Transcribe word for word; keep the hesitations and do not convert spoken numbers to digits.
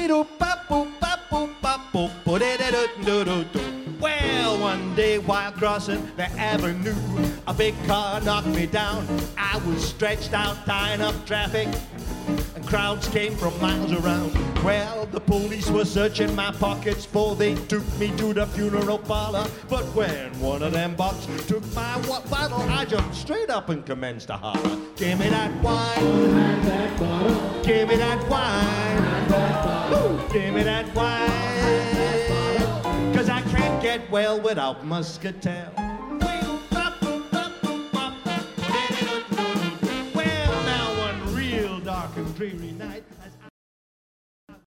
Well, one day while crossing the avenue, a big car knocked me down. I was stretched out, tying up traffic, and crowds came from miles around. Well, the police were searching my pockets, for they took me to the funeral parlor. But when one of them bucks took my wa- bottle, I jumped straight up and commenced to holler. Give me that wine, give me that wine, Ooh, give me that wine, 'cause I can't get well without muscatel. Well, now one real dark and dreary night,